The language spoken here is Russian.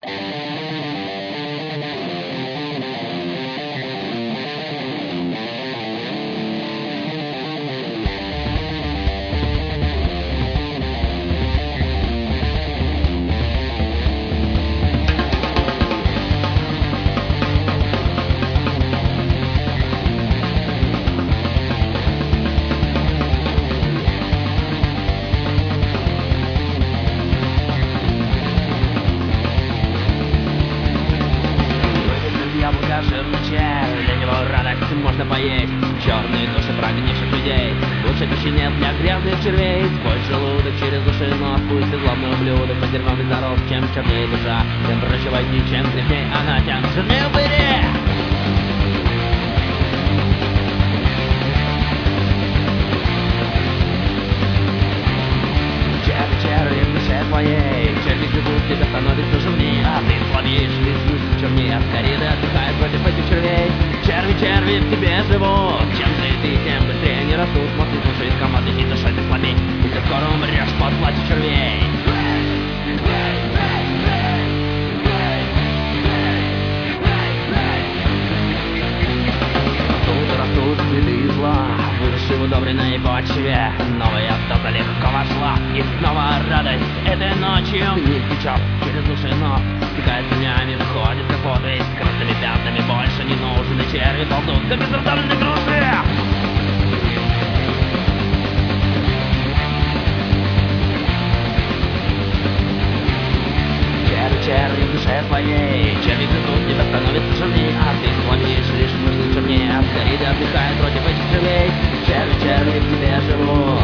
Жирный червь, для него радость можно поесть. Черные души прогнивших людей, лучше пищи нет для грязных червей. Сквозь желудок через души нос, пусть и злобный ублюдок, но дерьмом ведь здоров. Чем чернее душа, тем проще войти, чем грязней она, тем жирнее упыри. Черви в душе твоей, черви грызут тебя, становится жирнее, а ты слабеешь, лишь чернее, а скорее отдыхает против этих червей. Черви в тебе живут, чем ты, тем быстрее они растут. Смотри, слушай из команды, и дышать ты слабей, и ты скоро умрешь под платье червей. Растут цветы зла, выросшие в удобренной почве. Новая доза легко вошла, и снова радость этой ночью. Не течет через души, но стекает днями, выходит как воду, и с красными пятнами больше не нужны. Черви ползут, как безраздавленные груши. Черви в душе твоей, черви грызут тебя, становится жирнее, а ты слабеешь, лишь мышцы чернее, а скорее отдыхает против этих червей. Черви в тебе живут,